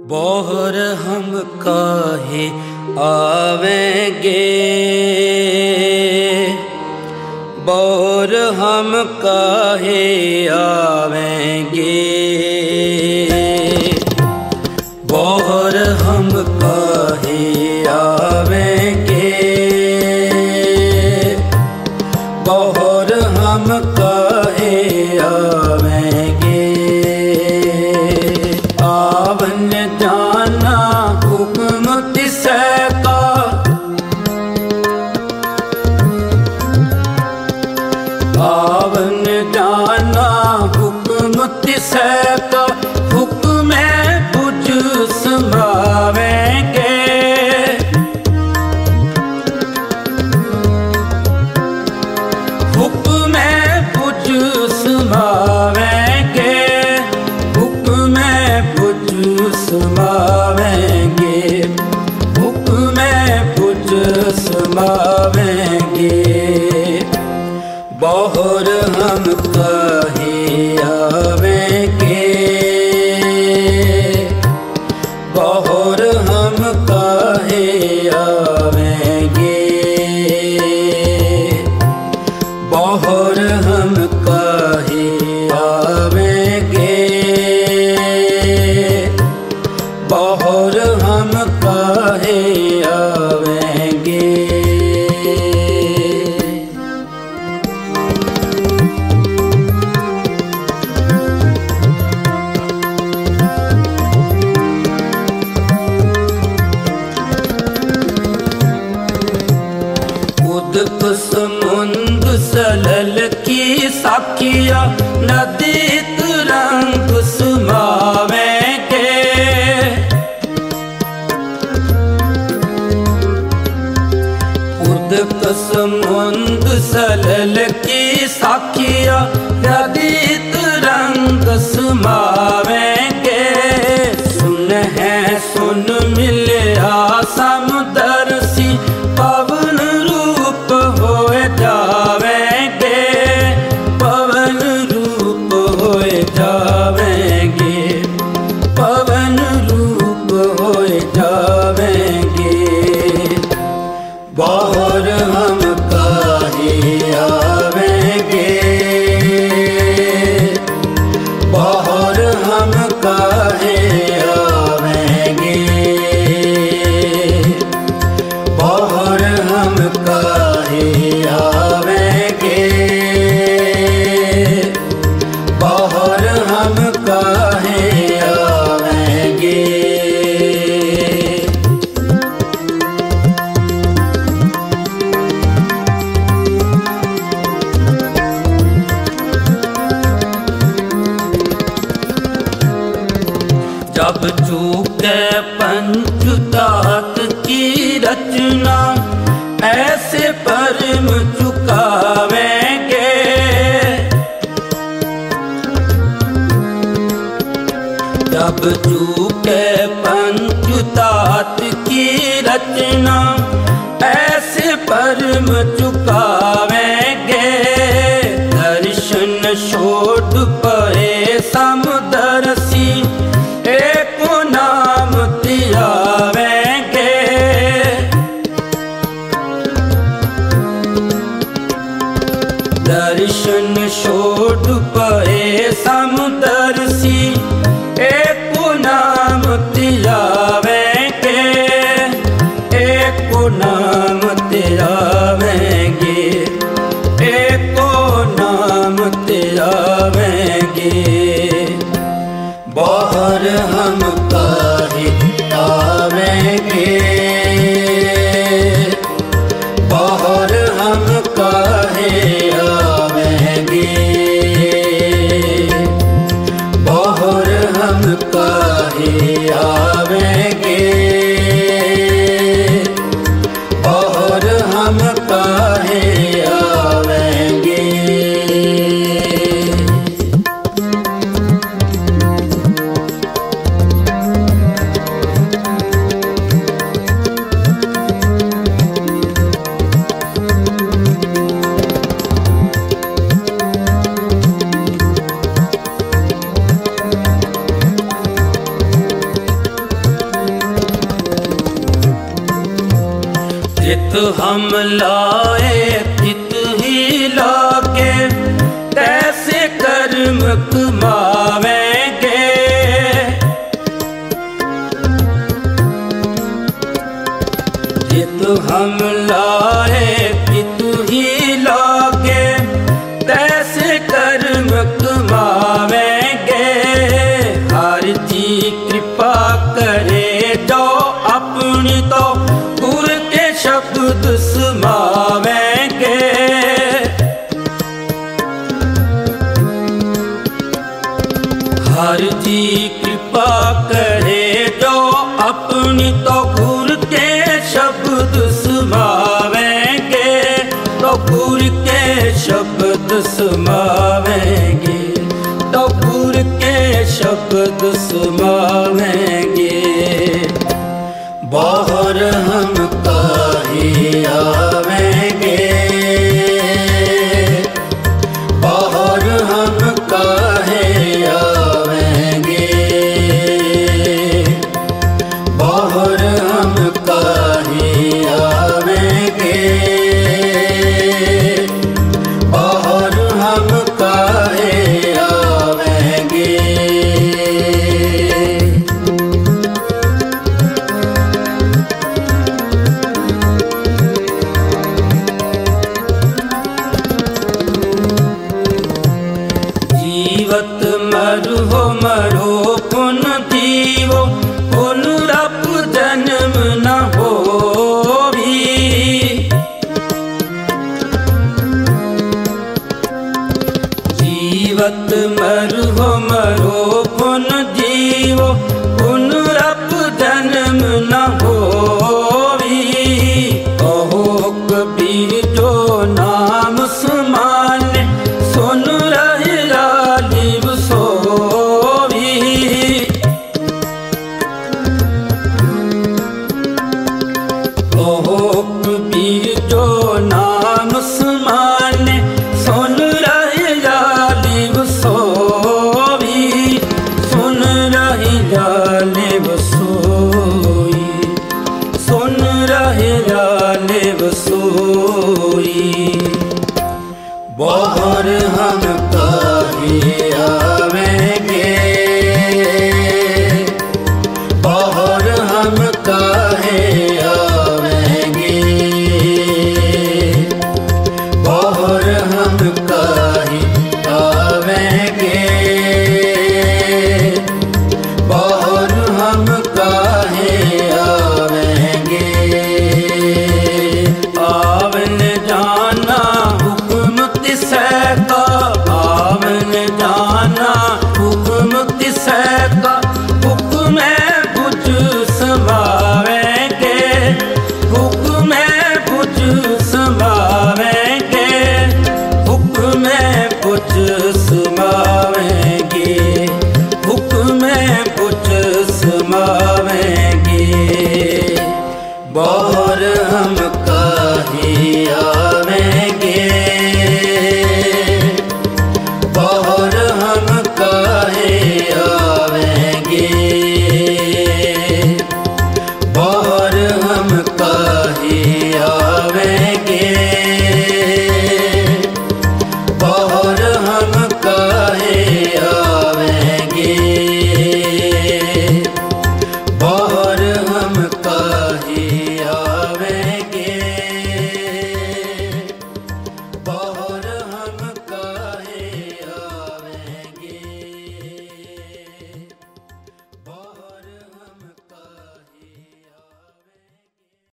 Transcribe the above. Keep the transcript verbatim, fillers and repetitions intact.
Bohr हम काहे आवेंगे, बोहर हम काहे आवेंगे, बोहर हम काहे आवेंगे, बोहर हम काहे आवेंगे। आवन जाना हुक्म तिसै का, आवन जाना हुक्म तिसै का, हुक्म बुझ समावेंगे, हुक्म बुझ समावेंगे, हुक्म बुझ समावेंगे, हुक्म बुझ समावेंगे। बोहर हम काहे आवेंगे, बोहर हम काहे आवेंगे, बोहर हम काहे आवेंगे, बोहर हम काहे आवेंगे। उदक समुंद सलल की साखिया, नदी तरंग सुमावेंगे, उदक समुंद सलल की साखिया, नदी तरंग सुमावेंगे। सुन है सुन मिलिया समदर्शी, पवन रूप होए जावेंगे, पवन रूप होए जावेंगे, पवन रूप होए जावेंगे। बोहर हम काहे आवेंगे, बोहर हम काहे आवेंगे, बोहर हम काहे आवेंगे, बोहर हम काहे आवेंगे। जब चूके पंचतात की रचना, ऐसे परम चुकावेंगे, जब चूके पंचतात की रचना, ऐसे परम चुकावेंगे। दर्शन छोड़ परे समदर्शी, एक नाम तियावेंगे, दर्शन छोड़ परे समदर्शी, एक नाम तियावेंगे, एक नाम तियावेंगे, एक नाम तियावेंगे। बोहर हम काहे आवेंगे, बोहर हम काहे आवेंगे, बोहर हम काहे आवेंगे, बोहर हम काहे आवेंगे। हम लाए तित ही लागे, कैसे कर्म कमावेंगे। जित हम लाए तित ही लागे, कैसे कर्म कमावेंगे। हर जी कृपा करे जो अपनी तो गुर के शब्द समावेंगे। हर जी कृपा करे जो अपनी तो गुर के शब्द समावेंगे। तो गुर के शब्द समावेंगे, तो गुर के शब्द समावेंगे। बाहर हम काहे आवेंगे, बाहर हम काहे आवेंगे। बाहर हम काहे आवेंगे, बाहर हम काहे आवेंगे। जीवत मरो मरो पुन जीवो, पुनरप जन्म न होवी। जीवत मरो मरो पुन जीवो, पुनरप जन्म न होवी। कहो कबीर जो नाम समाने, सुन रहे लालिव सोवी। कहो कबीर जो नाम समाने, सुन रहे लालिव सोवी। सुन रहे लालिव सोई, सुन रहे लालिव सोई। बाहर हम काहे आवेंगे, बाहर हम काहे आवेंगे। बाहर हम काहे आवेंगे, बाहर हम काहे आवेंगे। आवन जाना हुक्म तिसै का, आवन जाना हुक्म तिसै का। हुक्म बुझ समावेंगे, हुक्म बुझ समावेंगे। हुक्म बुझ समावेंगे, हुक्म बुझ समावेंगे। बाहर हम काहे आवेंगे,